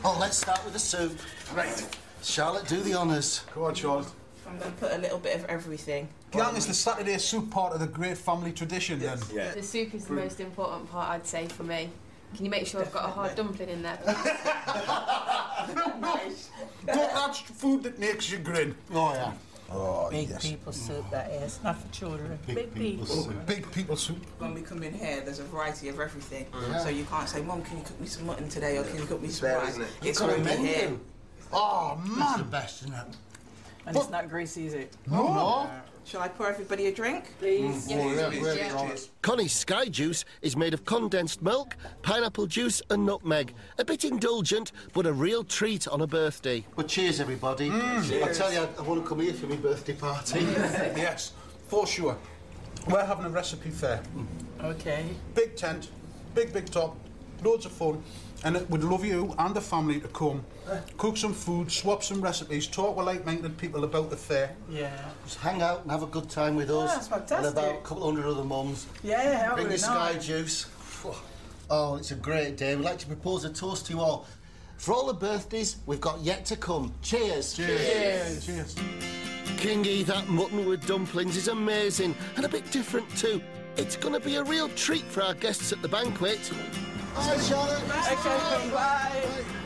Oh, let's start with the soup. Right. Charlotte, do the honours. Go on, Charlotte. I'm going to put a little bit of everything. Gang, is the Saturday soup part of the great family tradition then? Yeah. The soup is the most important part, I'd say, for me. Can you make sure I've got a hard dumpling in there, please? Nice. That's food that makes you grin. Oh, yeah. Oh, Big yes. people soup, that is. Not for children. Big people. Big people soup. When we come in here, there's a variety of everything. So you can't say, Mum, can you cook me some mutton today, or can you cook me some There, rice? isn't it? It's got a already menu. here. Oh, That's the man. best, isn't it? And it's not greasy, is it? No. Shall I pour everybody a drink? Please. Connie's Sky Juice is made of condensed milk, pineapple juice and nutmeg. A bit indulgent, but a real treat on a birthday. But cheers, everybody. I tell you, I want to come here for my birthday party. Yes, for sure. We're having a recipe fair. Okay. Big tent, big top, loads of fun. And we'd love you and the family to come, cook some food, swap some recipes, talk with like-minded people about the fair. Yeah. Just hang out and have a good time with us. That's fantastic. And about a couple hundred other mums. Yeah, Bring your really Sky nice. Juice. Oh, it's a great day. We'd like to propose a toast to you all. For all the birthdays we've got yet to come. Cheers. Cheers. Cheers. Kingy, that mutton with dumplings is amazing and a bit different too. It's going to be a real treat for our guests at the banquet. Bye, Charlotte. Okay, bye.